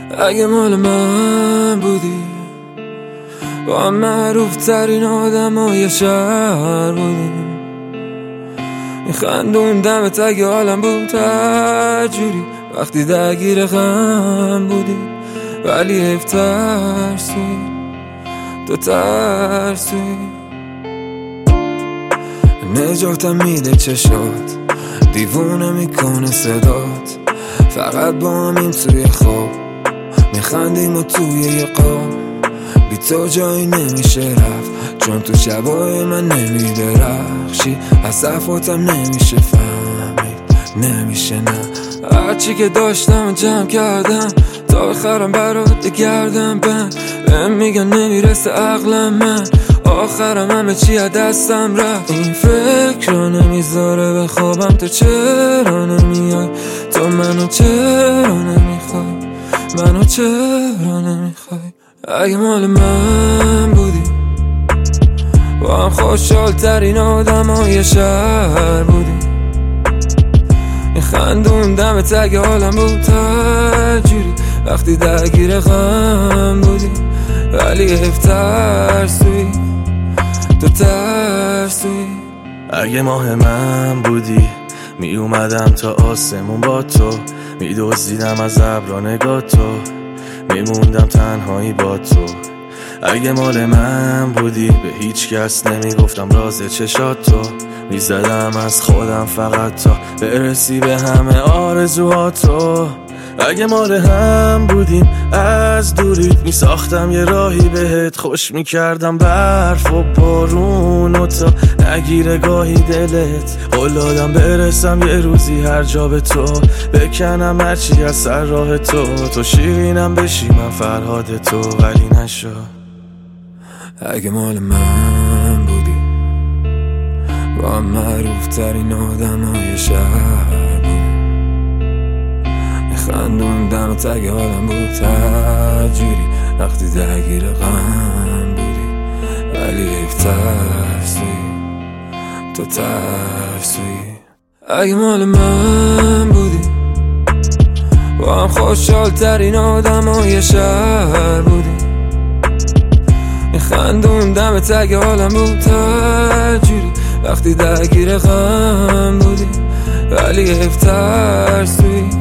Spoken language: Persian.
اگه مال من بودی، با معروف ترین آدمای شهر بودیم، میخندوندمت اگه حالم بود هر جوری وقتی درگیر غم بودی. ولی حیف ترسوی، تو ترسوی. نجاتم میده چشات، دیوونه میکنه صدات، فقط با همین توی خواب میخندیم و توی یه قاب. بی تو جایی نمیشه رفت، چون تو شبای من نمیدرخشی، از صفاتم نمیشه فهمید، نمیشه نه. هرچی که داشتم جمع کردم تا بخرم برات گردم بند، بهم میگن نمیرسه عقلم، من آخرم همه چی از دستم رفت. این فکر رو نمیذاره بخوابم، تو چرا نمیای؟ تو منو چرا نمیخوای؟ منو چرا نمیخوای؟ اگه مال من بودی، با هم خوشحال ترین آدمای شهر بودی، میخندوندمت اگه حالم بود هر جوری وقتی درگیر غم بودی. ولی حیف ترسوی، تو ترسوی. اگه ماه من بودی، می اومدم تا آسمون با تو، می دزدیدم از ابرا نگاه تو، می موندم تنهایی با تو. اگه مال من بودی، به هیچ کس نمی گفتم راز چشات تو، می زدم از خودم فقط تا برسی به همه آرزوهاتو. اگه مال هم بودیم، از دوریت می ساختم یه راهی بهت، خوش می کردم برف و بارون و تا نگیره گاهی دلت. قول دادم برسم یه روزی هر جا به تو، بکنم هرچی از سر راه تو، تو شیرینم بشی من فرهاد تو، ولی نشد. اگه مال من بودی، با معروف ترین آدمای شهر بودی، میخندوندمت اگه حالم بود هر جوری وقتی درگیر غم بودی. ولی حیف ترسوی، تو ترسوی. اگه مال من بودی، با هم خوشحال ترین آدمای شهر بودی، میخندوندمت اگه حالم بود هر جوری وقتی درگیر غم بودی. ولی حیف ترسوی،